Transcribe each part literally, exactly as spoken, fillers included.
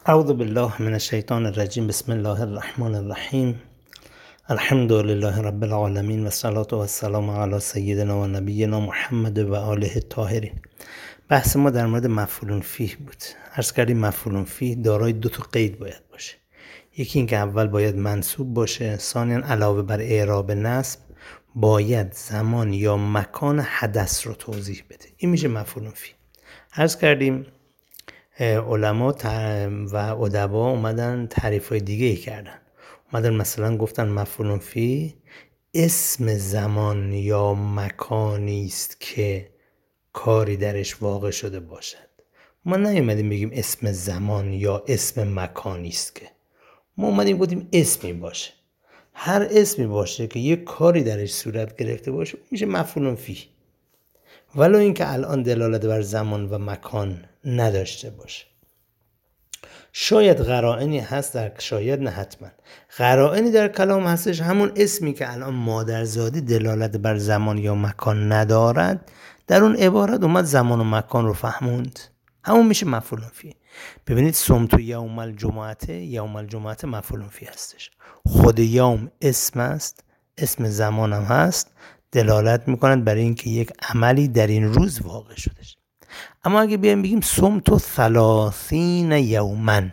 اعوذ بالله من الشیطان الرجیم. بسم الله الرحمن الرحیم. الحمد لله رب العالمین و الصلاة و السلام علی سیدنا و نبینا محمد و آله الطاهرین. بحث ما در مورد مفعول فیه بود. عرض کردیم مفعول فیه دارای دو تا قید باید باشه. یکی این که اول باید منصوب باشه، ثانیاً علاوه بر اعراب نصب باید زمان یا مکان حدث رو توضیح بده. این میشه مفعول فیه. عرض کردیم علما و ادبا اومدن تعریف‌های دیگه ای کردن. اومدن مثلا گفتن مفعول فیه اسم زمان یا مکانی است که کاری درش واقع شده باشد. ما نیومدیم بگیم اسم زمان یا اسم مکانی است، که ما اومدیم گفتیم اسمی باشه. هر اسمی باشه که یک کاری درش صورت گرفته باشه میشه مفعول فیه، ولو اینکه الان دلالت بر زمان و مکان نداشته باشه. شاید قرائنی هست، در شاید نه حتما قرائنی در کلام هستش، همون اسمی که الان مادرزادی دلالت بر زمان یا مکان ندارد در اون عبارت اومد زمان و مکان رو فهموند، همون میشه مفعول فیه. ببینید صمت یوم الجمعه، یوم الجمعه مفعول فیه هستش. خود یوم اسم است، اسم زمان هم هست، دلالت میکنند برای اینکه یک عملی در این روز واقع شدش. اما اگه بیایم بگیم صمت ثلاثین یومن،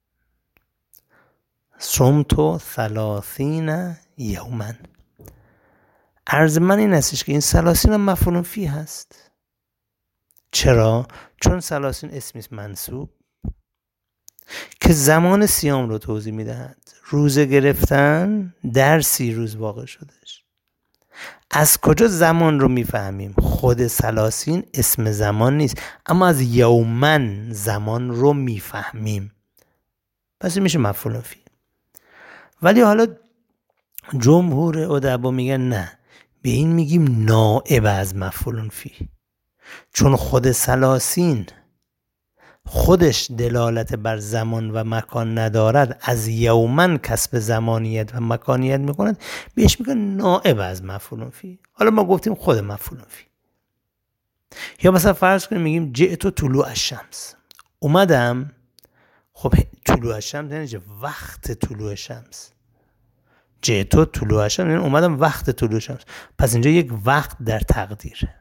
صمت ثلاثین یومن، عرض من این هستش که این ثلاثین هم مفعول فیه هست. چرا؟ چون ثلاثین اسمی است منصوب که زمان صیام رو توضیح میدهد. روزه گرفتن در سی روز واقع شدش. از کجا زمان رو میفهمیم؟ خود ثلاثین اسم زمان نیست، اما از یومن زمان رو میفهمیم، پس میشه مفعول فیه. ولی حالا جمهور ادبا میگن نه، به این میگیم نائب از مفعول فیه، چون خود ثلاثین خودش دلالت بر زمان و مکان ندارد، از یومن کسب زمانیت و مکانیت میکند، بهش میگن نائب از مفعول فیه. حالا ما گفتیم خود مفعول فیه. یا مثلا فرض کنیم میگیم جئت طلوع الشمس، اومدم. خب طلوع الشمس یعنی وقت طلوع شمس. جئت طلوع الشمس یعنی اومدم وقت طلوع شمس، پس اینجا یک وقت در تقدیره.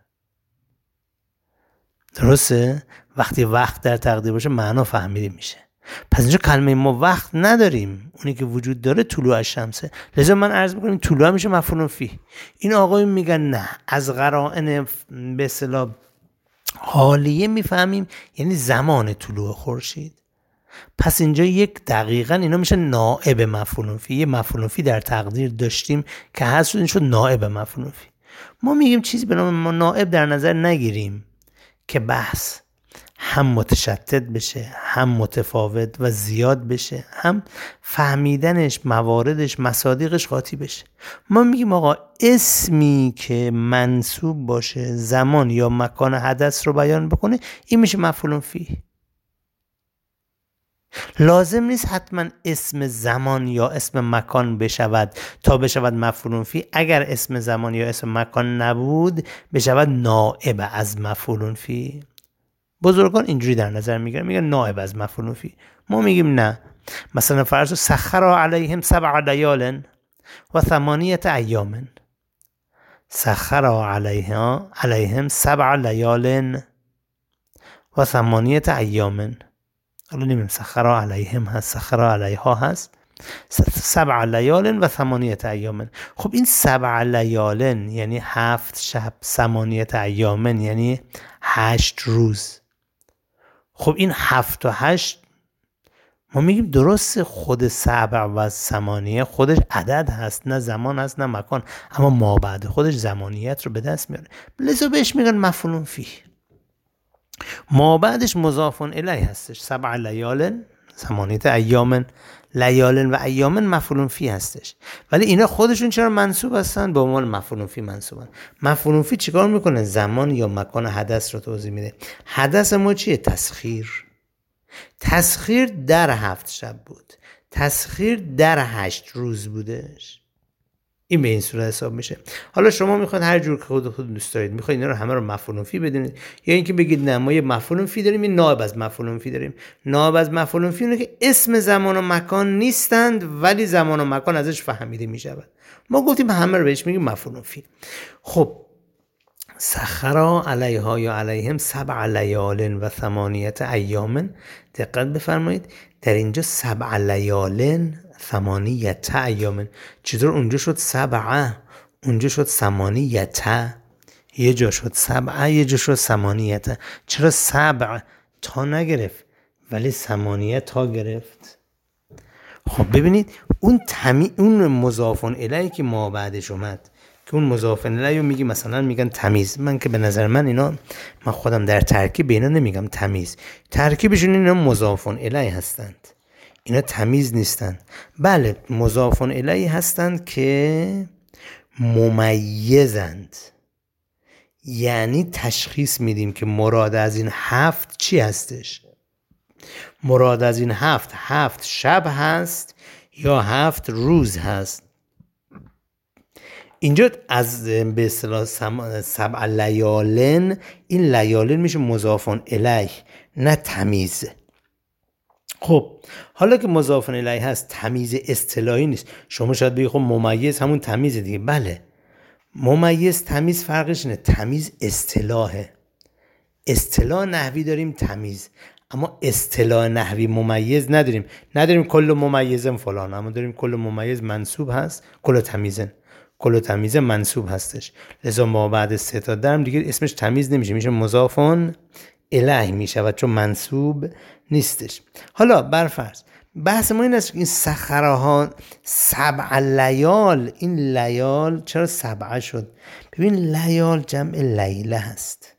درسته؟ وقتی وقت در تقدیر باشه معنا فهمیده میشه. پس اینجا کلمه ما وقت نداریم، اونی که وجود داره طلوع الشمسه. لذا من عرض میکنم طلوع میشه مفعول فیه. این آقایون میگن نه، از قرائن به اصطلاح حالیه میفهمیم یعنی زمان طلوع خورشید. پس اینجا یک دقیقاً اینا میشه نائب مفعول فیه. مفعول فیه در تقدیر داشتیم که هست، این شد نائب مفعول فیه. ما میگیم چیزی به نام نائب در نظر نگیریم که بحث هم متشتت بشه، هم متفاوت و زیاد بشه، هم فهمیدنش، مواردش، مصادیقش قاطی بشه. ما میگیم آقا اسمی که منصوب باشه، زمان یا مکان حدث رو بیان بکنه، این میشه مفعول فیه. لازم نیست حتما اسم زمان یا اسم مکان بشود تا بشود مفعول فیه. اگر اسم زمان یا اسم مکان نبود بشود نائب از مفعول فیه. بزرگان اینجوری در نظر میگیرن، میگن نائب از مفعول فیه. ما میگیم نه. مثلا فرض سخر علیهم سبع لیال و ثمانیه ایام، سخر علیها علیهم سبع لیال و ثمانیه ایام. حالا نمیم سخر علیهم هست، سخر علیها هست، سبع لیال و ثمانیه ایام. خب این سبع لیال یعنی هفت شب، ثمانیه ایام یعنی هشت روز. خب این هفت و هشت ما میگیم درست خود سبع و ثمانیه خودش عدد هست، نه زمان هست نه مکان، اما ما بعد خودش زمانیت رو به دست میاره، لذا بهش میگن مفعول فیه. ما بعدش مضاف الیه هستش. سبع لیال ثمانیه ایام، لیال و ایام مفعول فیه هستش. ولی اینا خودشون چرا منصوب هستن؟ به عنوان مفعول فیه منصوبن. مفعول فیه چیکار میکنه؟ زمان یا مکان حدث رو توضیح میده. حدث ما چیه؟ تسخیر. تسخیر در هفت شب بود، تسخیر در هشت روز بودش. این به این صورت حساب میشه. حالا شما میخواید هر جور که خود خود دوست دارید، میخواید اینا رو همه رو مفعول فی بدونید، یا اینکه بگید نه ما یه مفعول فی داریم، یه نائب از مفعول فی داریم. نائب از مفعول فی اونه که اسم زمان و مکان نیستند ولی زمان و مکان ازش فهمیده میشود. ما گفتیم همه رو بهش میگیم مفعول فی. خب سخرا علیها یا علیهم سبع لیال و ثمانیت ایام. دقت بفرمایید در اینجا سبع لیال ثمانیت ایام، چطور اونجا شد سبعه اونجا شد ثمانیت؟ یه جا شد سبعه یه جا شد ثمانیت. چرا سبع تا نگرفت ولی ثمانیت تا گرفت؟ خب ببینید اون تمی اون مضاف الیه که ما بعدش اومد که اون مضاف الیه رو میگی مثلا میگن تمیز. من که به نظر من اینا من خودم در ترکیب اینا نمیگم تمیز، ترکیبشون اینا مضاف الیه هستند، اینا تمیز نیستند. بله مضاف الیه هستند که ممیزند، یعنی تشخیص میدیم که مراد از این هفت چی هستش. مراد از این هفت هفت شب هست یا هفت روز هست. اینجا از به اصطلاح سبع لیالن، این لیالن میشه مضاف الیه نه تمیز. خب حالا که مضاف الیه هست تمیز اصطلاحی نیست. شما شاید بگید خب ممیز همون تمیز دیگه. بله ممیز تمیز فرقش اینه، تمیز اصطلاحه. اصطلاح نحوی داریم تمیز، اما اصطلاح نحوی ممیز نداریم. نداریم کل ممیزن فلان، اما داریم کل ممیز منصوب هست، کل تمیزن کل تمیز منصوب هستش. لذا ما بعد سه تا درم دیگه اسمش تمیز نمیشه، میشه مضافون الیه میشه چون منصوب نیستش. حالا برفرض بحث ما این است که این سخره ها سبع لیال، این لیال چرا سبعه شد؟ ببین لیال جمع لیله هست.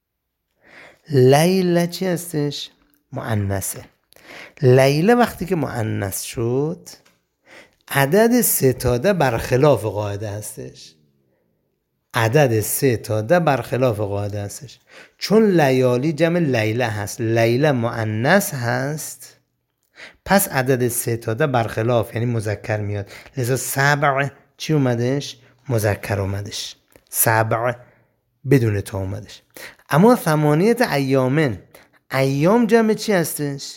لیله چی هستش؟ مؤنثه. لیله وقتی که مؤنث شد عدد سه تا ده برخلاف قاعده هستش. عدد سه تا ده برخلاف قاعده هستش، چون لیالی جمع لیله هست، لیله مؤنث هست، پس عدد سه تا ده برخلاف یعنی مذکر میاد. لذا سبع چی اومدش؟ مذکر اومدش، سبع بدون تا اومدش. اما ثمانیت ایامن، ایام جمع چی هستش؟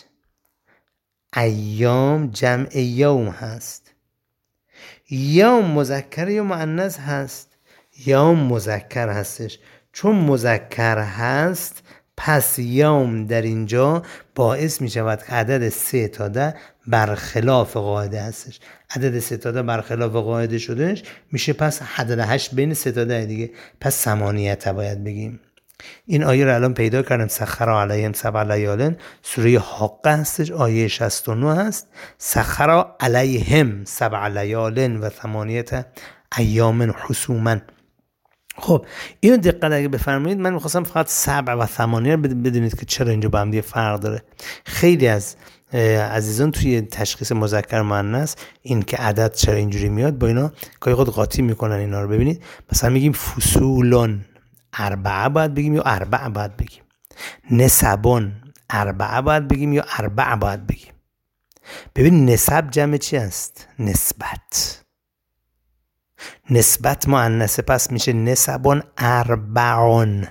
ایام جمع یوم هست. یوم مذکر یا مؤنث هست؟ یوم مذکر هستش. چون مذکر هست پس یوم در اینجا باعث می شود که عدد سه تا ده برخلاف قاعده هستش. عدد سه تا ده برخلاف قاعده شدنش میشه پس عدد هشت بین سه تا ده دیگه، پس ثمانیت باید بگیم. این آیه رو الان پیدا کردم، سخر علیهم سبع لیال، سوره حاقه هستش، آیه شصت و نه هست. سخر علیهم سبع لیال و ثمانیت ایام حسوما. خب اینو دقت اگه بفرمایید، من میخواستم فقط سبع و ثمانیه رو بدونید که چرا اینجا با هم دیگه فرق داره. خیلی از عزیزان توی تشخیص مذکر مؤنث این که عدد چرا اینجوری میاد با اینا گاهی خود قاطی میکنن اینا رو. ببینید مثلا میگیم فصولون اربعه باید بگیم یا اربعه باید بگیم، نسبون اربعه باید بگیم یا اربعه باید بگیم. ببین نسب جمع چی است؟ نسبت. نسبت مؤنثه پس میشه نسبون اربعون.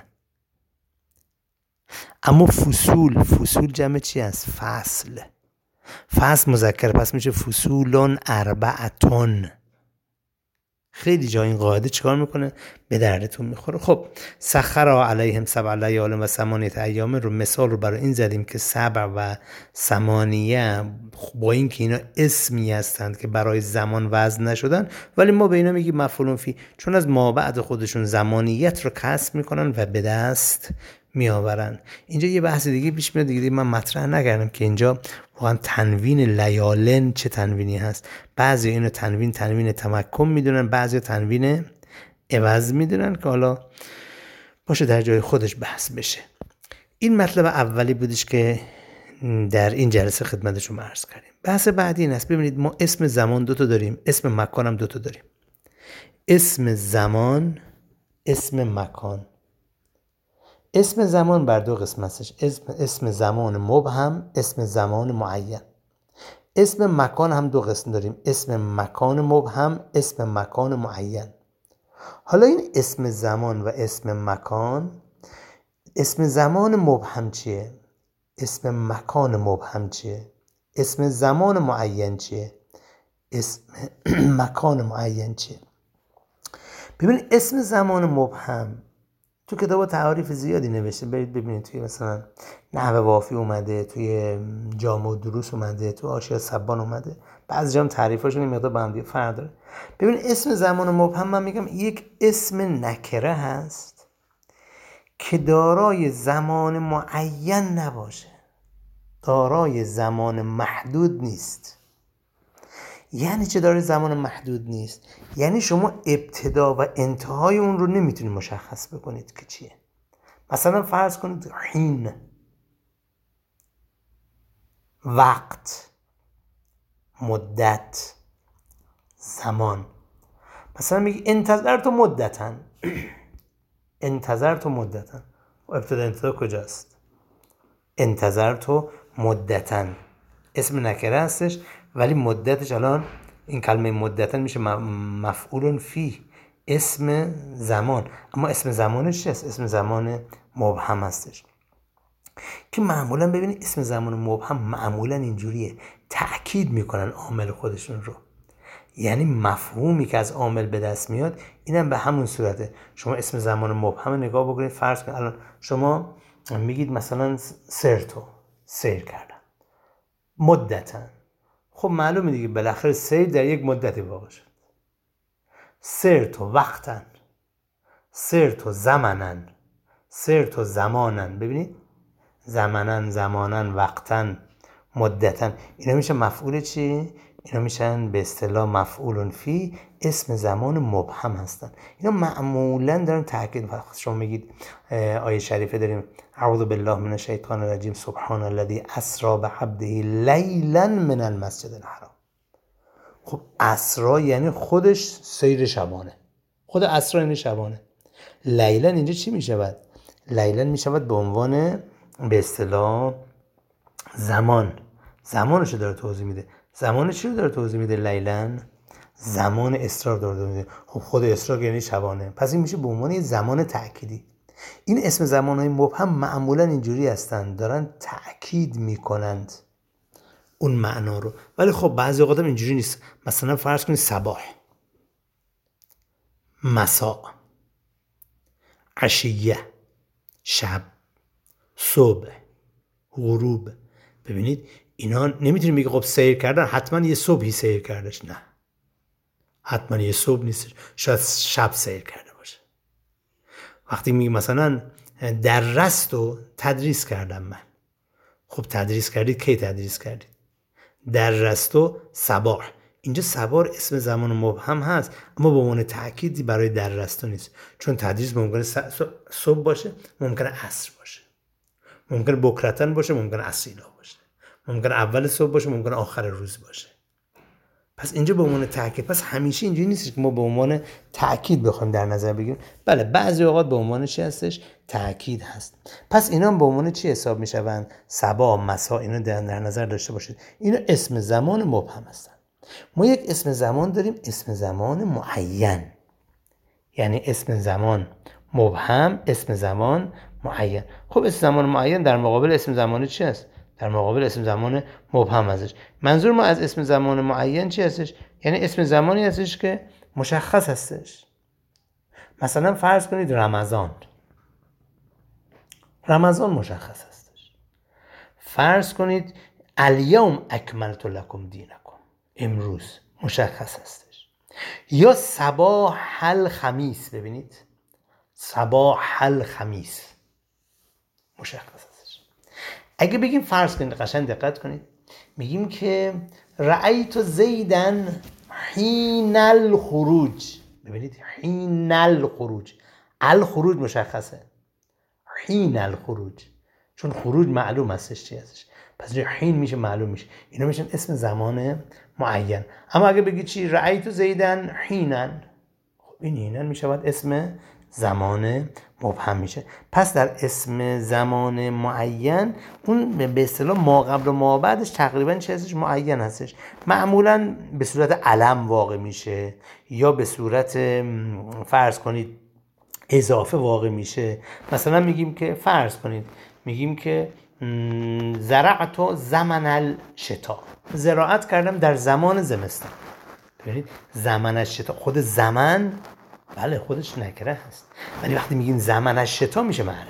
اما فصول، فصول جمع چی است؟ فصل. فصل مذکر پس میشه فصولون اربعتون. خیلی جا این قاعده چیکار میکنه؟ به دردتون میخوره. خب سخر علیهم سبع لیال و ثمانیت ایام رو مثال رو برای این زدیم که سبع و ثمانیه با این که اینا اسمی هستند که برای زمان وزن نشدن، ولی ما به اینا میگیم مفعول فی، چون از ما بعد خودشون زمانیت رو کسب میکنن و به دست میآورن. اینجا یه بحث دیگه پیش میاد دیگه من مطرح نکردم که اینجا واقعا تنوین لیالن چه تنوینی هست. بعضی اینو تنوین تنوین تمکن میدونن، بعضی تنوین عوض میدونن که حالا باشه در جای خودش بحث بشه. این مطلب اولی بودش که در این جلسه خدمت شما عرض کردیم. بحث بعدی این است، ببینید ما اسم زمان دو تا داریم، اسم مکان هم دو تا داریم. اسم زمان، اسم مکان. اسم زمان بر دو قسم هستش، اسم اسم زمان مبهم، اسم زمان معین. اسم مکان هم دو قسم داریم، اسم مکان مبهم، اسم مکان معین. حالا این اسم زمان و اسم مکان، اسم زمان مبهم چیه؟ اسم مکان مبهم چیه؟ اسم زمان معین چیه؟ اسم مکان معین چیه؟ ببینید اسم زمان مبهم تو کتاب تعاریف زیادی نوشته، برید ببینید توی مثلا نحو وافی اومده، توی جامع الدروس اومده، تو حاشیه سبان اومده، بعضی جام تعریفاشون این مقدار با هم دیگه فرق داره. ببین اسم زمان مبهم من میگم یک اسم نکره هست که دارای زمان معین نباشه، دارای زمان محدود نیست. یعنی چه داره زمان محدود نیست؟ یعنی شما ابتدا و انتهای اون رو نمیتونید مشخص بکنید که چیه. مثلا فرض کنید حین، وقت، مدت، زمان. مثلا میگی انتظر تو مدتن انتظر تو مدتن ابتدا انتظار کجاست؟ انتظر تو مدتن اسم نکره هستش ولی مدتش الان این کلمه مدتن میشه مفعول فی، اسم زمان. اما اسم زمانش چیست؟ اسم زمان مبهم هستش که معمولا ببینید اسم زمان مبهم معمولا اینجوریه، تأکید میکنن عامل خودشون رو. یعنی مفهومی که از عامل به دست میاد اینم به همون صورته. شما اسم زمان مبهم نگاه بکنید، فرض کنید الان شما میگید مثلا سرتو، سیر کردم، مدتن. خب معلومه دیگه بالاخره سیر در یک مدتی واقع شد. سرتو وقتن، سرتو زمانن، سرتو زمانن. ببینید زمانن، زمانن، وقتن، مدتن، اینا میشه مفعول چی؟ اینا میشن به اصطلاح مفعول فی، اسم زمان مبهم هستن. اینا معمولا دارن تاکید. شما میگید آیه شریفه داریم اعوذ بالله من الشیطان الرجیم سبحان الذی اسری بعبده لیلا من المسجد الحرام. خب اسری یعنی خودش سیر شبانه، خود اسری یعنی شبانه. لیلا اینجا چی میشود؟ لیلا میشود به عنوان به اصطلاح زمان، زمانشو داره توضیح میده. زمان چی رو داره توضیح میده؟ لیلا زمان اسرار داره توضیح میده. خب خود اسرار یعنی شبانه، پس این میشه به عنوان زمان تأکیدی. این اسم زمانهای مبهم معمولا اینجوری هستن، دارن تأکید میکنند اون معنا رو. ولی خب بعضی اوقات هم اینجوری نیست. مثلا فرض کنید صباح، مساء، عشیه، شب، صبح، غروب. ببینید اینا نمیتونیم بگیم خب سیر کردن حتما یه صبحی سیر کردش، نه حتما یه صبح نیست، شاید شب سیر کرده باشه. وقتی میگیم مثلا در رستو تدریس کردم من، خب تدریس کردید کی تدریس کردید؟ در رستو صباح. اینجا صباح اسم زمان مبهم هست اما به عنوان تأکیدی برای در رستو نیست، چون تدریس ممکنه صبح باشه، ممکنه عصر باشه، ممکنه بکرتن باشه، ممکنه اصیلا باشه، ممکنه اول صبح باشه، ممکنه آخر روز باشه. پس اینجا به عنوان تأکید. پس همیشه اینجوری نیست که ما به عنوان تأکید بخوایم در نظر بگیریم. بله بعضی اوقات به عنوان چی هستش؟ تأکید هست. پس اینا به عنوان چی حساب میشوند؟ صباح، مساء، اینا در نظر داشته باشید. اینا اسم زمان مبهم هستن. ما یک اسم زمان داریم، اسم زمان معین. یعنی اسم زمان مبهم، اسم زمان معین. خب اسم زمان معین در مقابل اسم زمان چی هست؟ در مقابل اسم زمان مبهم هستش. منظور ما از اسم زمان معین چی هستش؟ یعنی اسم زمانی هستش که مشخص هستش. مثلا فرض کنید رمضان، رمضان مشخص هستش. فرض کنید الیوم اکملت لکم دینکم، امروز مشخص هستش. یا صباح الخمیس، ببینید صباح الخمیس مشخص هستش. اگه بگیم فرض کنید، قشنگ دقت کنید، میگیم که رأیت زیدن حین الخروج. ببینید حین الخروج، الخروج مشخصه، حین الخروج، چون خروج معلوم هستش چی هستش، پس حین میشه معلوم میشه. اینا میشن اسم زمان معین. اما اگه بگید چی رأیت زیدن حینن، خب این حینن میشود اسم زمان مبهم میشه. پس در اسم زمان معین اون به اصطلاح ما قبل و ما بعدش تقریبا چه هستش؟ معین هستش. معمولا به صورت علم واقع میشه یا به صورت فرض کنید اضافه واقع میشه. مثلا میگیم که فرض کنید میگیم که زرعت زمن الشتاء، زراعت کردم در زمان زمستان. ببینید زمان الشتاء، خود زمان بله خودش نکره هست، ولی وقتی میگیم زمان الشتاء میشه معرفه.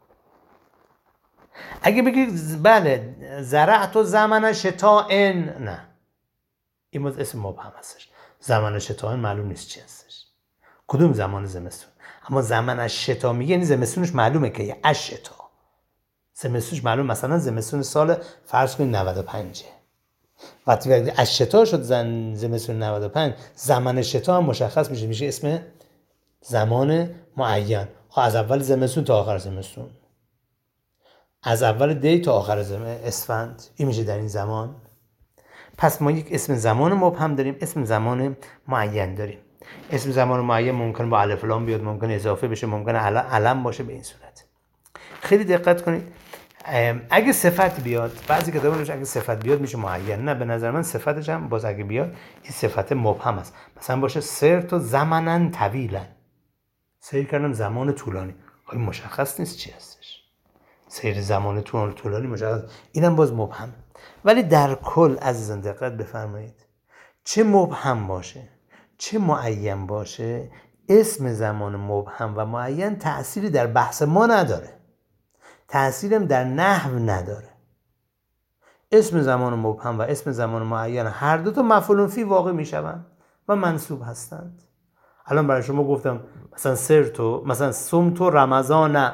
اگه بگید بله زرعت زمن الشتاء ان، نه، این باز اسم مبهم هستش. زمان الشتاء معلوم نیست چی هستش، کدوم زمان زمستون. اما زمان الشتاء میگه یعنی زمستونش معلومه که یه الشتاء، زمستونش معلوم، مثلا زمستون سال فرض کنید نود و پنج. وقتی الشتاء شد زن زمستون نود و پنج، زمان الشتاء هم مشخص میشه، میشه اسم زمان معین. خب از اول زمستون تا آخر زمستون، از اول دی تا آخر زمستون اسفند، این میشه در این زمان. پس ما یک اسم زمان مبهم داریم، اسم زمان معین داریم. اسم زمان معین ممکن با الف لام بیاد، ممکن اضافه بشه، ممکن علم باشه. به این صورت خیلی دقت کنید. اگه صفت بیاد، بعضی کتابا نوشته اگه صفت بیاد میشه معین. نه، به نظر من صفتش هم باز اگه بیاد این صفت مبهم است. مثلا باشه سرت زمنن طویلا، سیر کردم زمان طولانی، خب مشخص نیست چی هستش. سیر زمان طولانی مشخص، اینم باز مبهم. ولی در کل عزیزان دقت بفرمایید، چه مبهم باشه چه معین باشه، اسم زمان مبهم و معین تأثیری در بحث ما نداره، تأثیرم در نحو نداره. اسم زمان مبهم و اسم زمان معین هر دو تا مفعول فی واقع میشوند و منصوب هستند. الان برای شما گفتم مثلا سرتو، مثلا صمتو رمضان،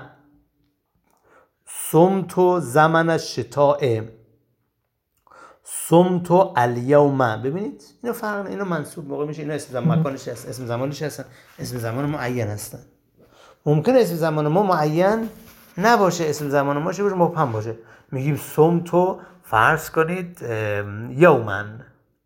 صمتو زمن الشتاء، صمتو الیوم. ببینید اینا فرق، اینا منصوب موقع میشه، اینا اسم زمان مکانش هست، اسم زمانش هستن، اسم زمان معین هستن. ممکنه اسم زمان ما معین نباشه، اسم زمان ما باشه مبهم باشه. میگیم صمتو فرض کنید یومن،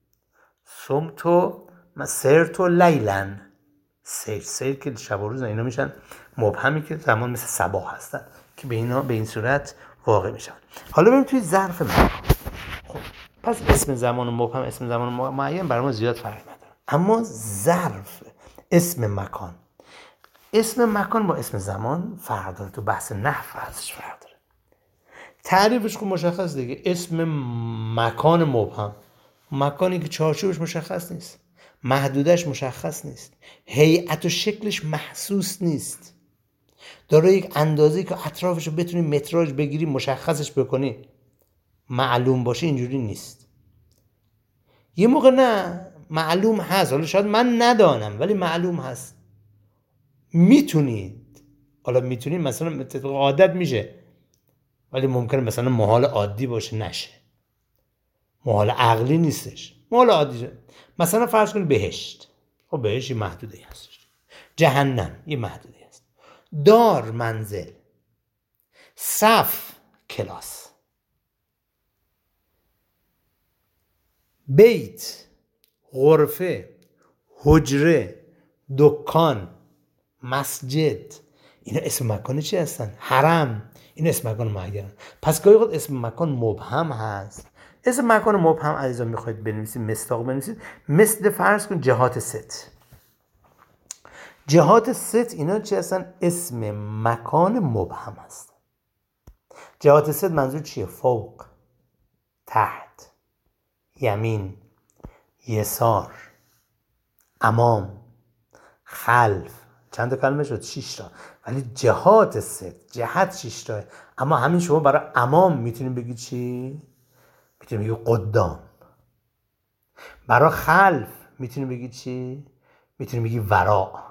صمتو سرتو لیلن، سیر سیر که شب و روز، اینا میشن مبهمی که زمان مثل صباح هستن که به اینا به این صورت واقع میشن. حالا بریم توی ظرف مکان. خب پس اسم زمان مبهم اسم زمان معین برای ما زیاد فرق نداره. اما ظرف اسم مکان، اسم مکان با اسم زمان فرق داره، تو بحث نحو ازش فرق داره. تعریفش خب مشخص دیگه، اسم مکان مبهم، مکانی که چارچوبش مشخص نیست، محدودش مشخص نیست، هیئت و شکلش محسوس نیست، داره یک اندازه‌ای که اطرافش رو بتونی متراژ بگیری مشخصش بکنی، معلوم باشه، اینجوری نیست. یه موقع نه معلوم هست، حالا شاید من ندانم ولی معلوم هست، میتونید، حالا میتونید مثلا عادت میشه، ولی ممکنه مثلا محال عادی باشه نشه، محال عقلی نیستش، محال عادی. مثلا فرض کنید بهشت، خب بهشت یه محدوده‌ای هستش، جهنم یه محدوده‌ای هست، دار منزل، صف کلاس، بیت غرفه، حجره، دکان، مسجد، اینا اسم مکان چی هستن؟ حرم، این اسم مکان معین. پس گاهی وقت اسم مکان مبهم هست. اسم مکان مبهم عزیزان میخواید بنویسید، مصداق بنویسید، مثل فرض کن جهات ست. جهات ست اینا چی هستن؟ اسم مکان مبهم هست. جهات ست منظور چیه؟ فوق، تحت، یمین، یسار، امام، خلف. چند تا کلمه شد؟ شش تا. ولی جهات ست، جهت شش تا. اما همین شما برای امام میتونید بگید چی؟ میتونید بگید قدام. برای خلف میتونید بگید چی؟ میتونید بگید ورا.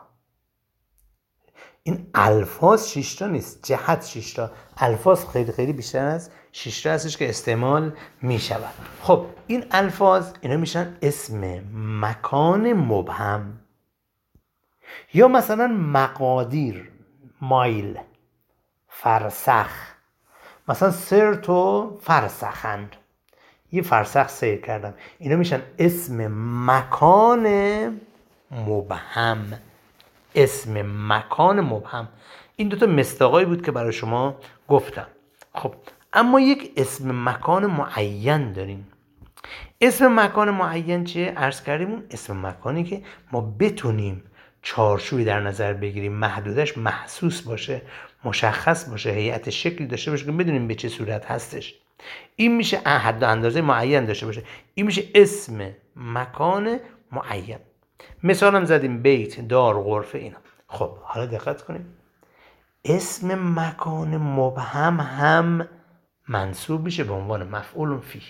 این الفاظ شش تا نیست، جهت شش تا. الفاظ خیلی خیلی بیشتر از شش تا هستش که استعمال میشود. خب این الفاظ اینا میشن اسم مکان مبهم. یا مثلا مقادیر، مایل، فرسخ، مثلا سرتو فرسخند، یه فرسخ سیر کردم، اینا میشن اسم مکان مبهم. اسم مکان مبهم. این دوتا مصداقایی بود که برای شما گفتم. خب اما یک اسم مکان معین داریم. اسم مکان معین چیه؟ عرض کردیم اون اسم مکانی که ما بتونیم چارچوبی در نظر بگیریم، محدودش محسوس باشه، مشخص باشه، هیئت شکلی داشته باشه که بدونیم به چه صورت هستش. این میشه حد و اندازه معین داشته باشه. این میشه اسم مکان معین. مثال هم زدیم بیت، دار، غرفه، اینا. خب حالا دقت کنیم، اسم مکان مبهم هم منصوب میشه به عنوان مفعول فیه،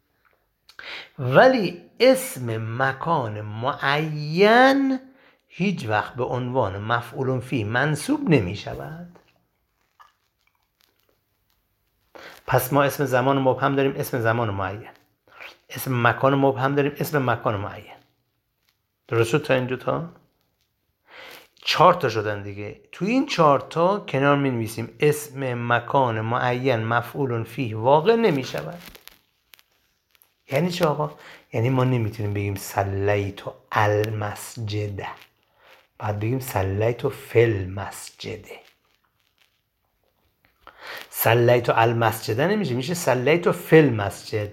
ولی اسم مکان معین هیچ وقت به عنوان مفعول فیه منصوب نمی شود. پس ما اسم زمان مبهم داریم، اسم زمان معین. اسم مکان مبهم داریم، اسم مکان معین. درست شد تا اینجا؟ تا چهار تا شدن دیگه. تو این چهار تا کنار می نویسیم اسم مکان معین مفعول فیه واقع نمی شود. یعنی چه آقا؟ یعنی ما نمیتونیم بگیم صلیت المسجد، بعد بگیم صلیت فی المسجد. صلیت المسجد نمیشه، میشه صلیت فی المسجد.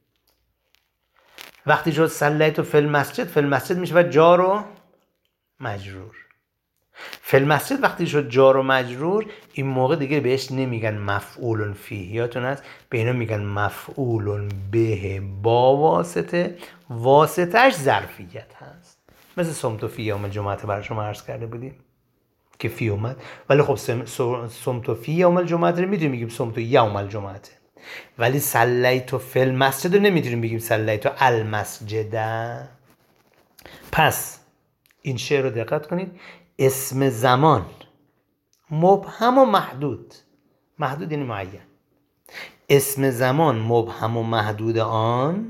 وقتی شد صلیت فی المسجد، فی المسجد میشه و جار و مجرور. فی المسجد وقتی شد جار و مجرور، این موقع دیگه بهش نمیگن مفعول فیه، یادتون هست به اینا میگن مفعول به با واسطه، واسطهش ظرفیت هست. مثل صمت و فی یوم الجمعه برای شما عرض کرده بودیم که فی اومد، ولی خب صمت و فی یوم الجمعه رو میتونیم بگیم صمت و یوم الجمعه، ولی صلیت فی المسجد رو نمیتونیم بگیم صلیت المسجد. پس این شعر رو دقت کنید، اسم زمان مبهم و محدود، محدود یعنی معین، اسم زمان مبهم و محدود آن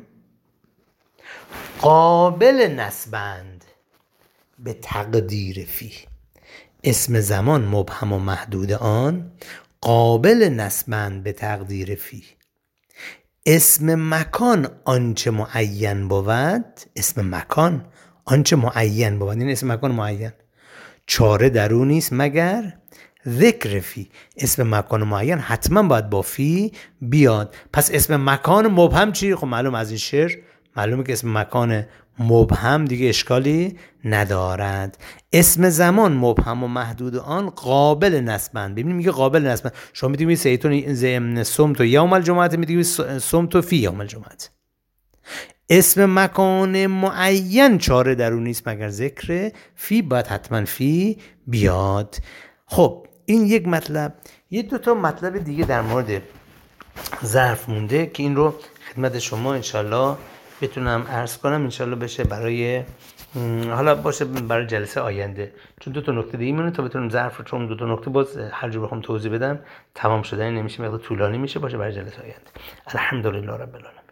قابل نسبند به تقدیر فی. اسم زمان مبهم و محدود آن قابل نسبند به تقدیر فی. اسم مکان آنچه معین بود، اسم مکان آنچه معین بود، این اسم مکان معین چاره در اون نیست مگر ذکر فی. اسم مکان معین حتما باید با فی بیاد. پس اسم مکان مبهم چی؟ خب معلوم از این شعر معلومه که اسم مکان مبهم دیگه اشکالی ندارد. اسم زمان مبهم و محدود آن قابل نسبند. ببینید میگه قابل نسبند. شما میتونید سیتون زمن صمت و یوم الجمعه، میتونید صمت و فی یوم الجمعه. اسم مکان معین چاره در اون نیست مگر ذکر فی، باید حتما فی بیاد. خب این یک مطلب. یه دو تا مطلب دیگه در مورد ظرف مونده که این رو خدمت شما انشالله بتونم عرض کنم، انشالله بشه برای حالا باشه برای جلسه آینده، چون دو تا نکته دیگه میمونه تا بتونم ظرف رو، چون دو تا نکته باز هر جور بخوام توضیح بدم تمام شدن نمیشه، مقدار طولانی میشه، باشه برای جلسه آینده. الحمدلله رب العالمین.